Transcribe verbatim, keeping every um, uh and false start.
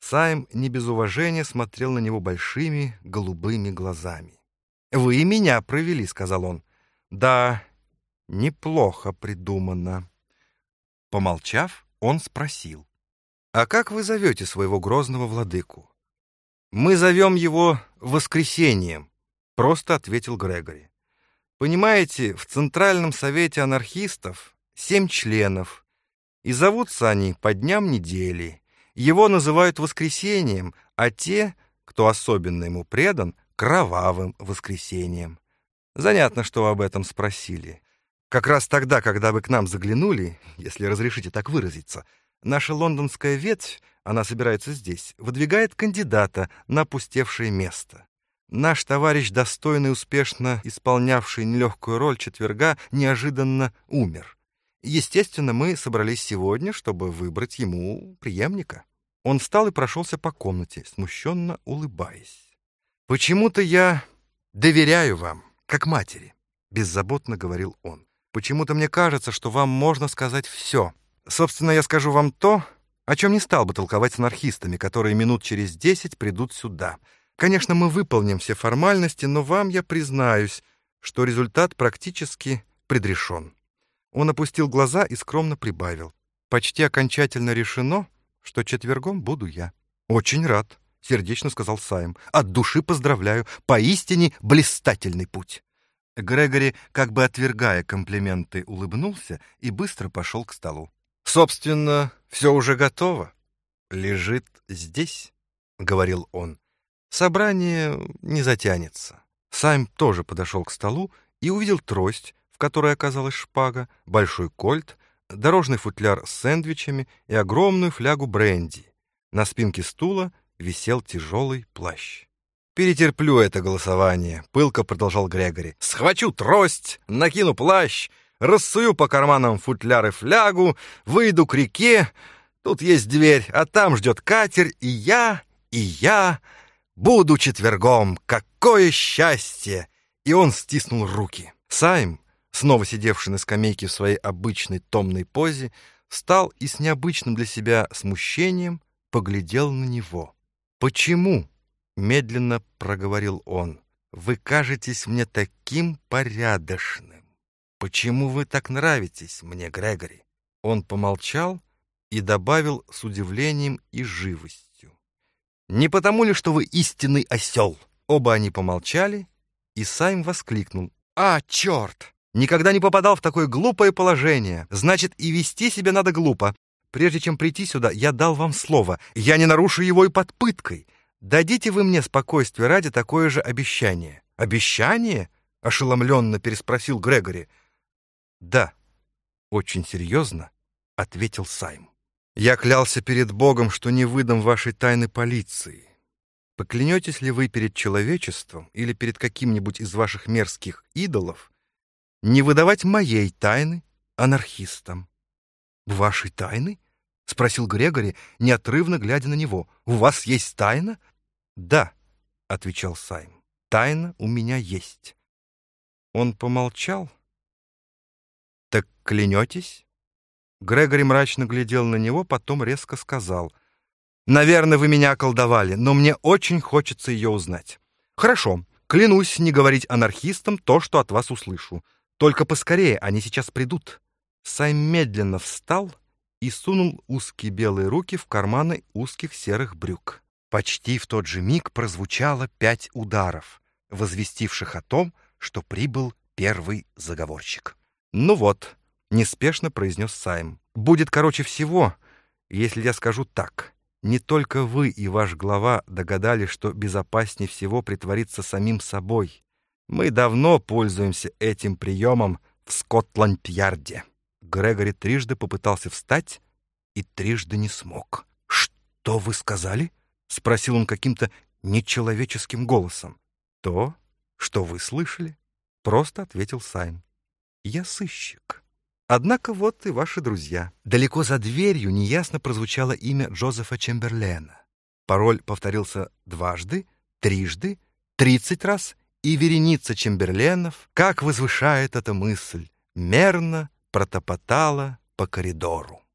Сайм не без уважения смотрел на него большими голубыми глазами. «Вы и меня провели», — сказал он. «Да, неплохо придумано». Помолчав, он спросил: «А как вы зовете своего грозного владыку?» «Мы зовем его Воскресением», — просто ответил Грегори. «Понимаете, в Центральном совете анархистов семь членов, и зовутся они по дням недели. Его называют Воскресением, а те, кто особенно ему предан, Кровавым Воскресением». Занятно, что вы об этом спросили. Как раз тогда, когда вы к нам заглянули, если разрешите так выразиться, наша лондонская ветвь, она собирается здесь, выдвигает кандидата на опустевшее место. Наш товарищ, достойно и успешно исполнявший нелегкую роль четверга, неожиданно умер. Естественно, мы собрались сегодня, чтобы выбрать ему преемника. Он встал и прошелся по комнате, смущенно улыбаясь. «Почему-то я доверяю вам, как матери», — беззаботно говорил он. «Почему-то мне кажется, что вам можно сказать все. Собственно, я скажу вам то, о чем не стал бы толковать с анархистами, которые минут через десять придут сюда. Конечно, мы выполним все формальности, но вам я признаюсь, что результат практически предрешен». Он опустил глаза и скромно прибавил: «Почти окончательно решено, что четвергом буду я». «Очень рад», — сердечно сказал Сайм. «От души поздравляю. Поистине блистательный путь». Грегори, как бы отвергая комплименты, улыбнулся и быстро пошел к столу. «Собственно, все уже готово. Лежит здесь», — говорил он. «Собрание не затянется». Сайм тоже подошел к столу и увидел трость, в которой оказалась шпага, большой кольт, дорожный футляр с сэндвичами и огромную флягу бренди. На спинке стула висел тяжелый плащ. «Перетерплю это голосование», — пылко продолжал Грегори. «Схвачу трость, накину плащ, рассую по карманам футляр и флягу, выйду к реке, тут есть дверь, а там ждет катер, и я, и я буду четвергом. Какое счастье!» И он стиснул руки. Сайм, снова сидевший на скамейке в своей обычной томной позе, встал и с необычным для себя смущением поглядел на него. «Почему?» — медленно проговорил он. «Вы кажетесь мне таким порядочным. Почему вы так нравитесь мне, Грегори?» Он помолчал и добавил с удивлением и живостью: «Не потому ли, что вы истинный осел?» Оба они помолчали, и Сайм воскликнул: «А, черт! Никогда не попадал в такое глупое положение. Значит, и вести себя надо глупо. Прежде чем прийти сюда, я дал вам слово. Я не нарушу его и под пыткой. Дадите вы мне спокойствие ради такое же обещание». «Обещание?» — ошеломленно переспросил Грегори. «Да», — очень серьезно ответил Сайм. «Я клялся перед Богом, что не выдам вашей тайны полиции. Поклянетесь ли вы перед человечеством или перед каким-нибудь из ваших мерзких идолов не выдавать моей тайны анархистам?» «Вашей тайны?» — спросил Грегори, неотрывно глядя на него. «У вас есть тайна?» «Да», — отвечал Сайм, — «тайна у меня есть». Он помолчал. «Так клянетесь?» Грегори мрачно глядел на него, потом резко сказал: «Наверное, вы меня околдовали, но мне очень хочется ее узнать. Хорошо, клянусь не говорить анархистам то, что от вас услышу. Только поскорее, они сейчас придут». Сайм медленно встал и сунул узкие белые руки в карманы узких серых брюк. Почти в тот же миг прозвучало пять ударов, возвестивших о том, что прибыл первый заговорщик. «Ну вот», — неспешно произнес Сайм, — «будет короче всего, если я скажу так. Не только вы и ваш глава догадались, что безопаснее всего притвориться самим собой. Мы давно пользуемся этим приемом в Скотланд-Ярде». Грегори трижды попытался встать и трижды не смог. «Что вы сказали?» — спросил он каким-то нечеловеческим голосом. «То, что вы слышали», — просто ответил Сайм. «Я сыщик. Однако вот и ваши друзья». Далеко за дверью неясно прозвучало имя Джозефа Чемберлена. Пароль повторился дважды, трижды, тридцать раз, и вереница Чемберленов, как возвышает эта мысль, мерно протопотала по коридору.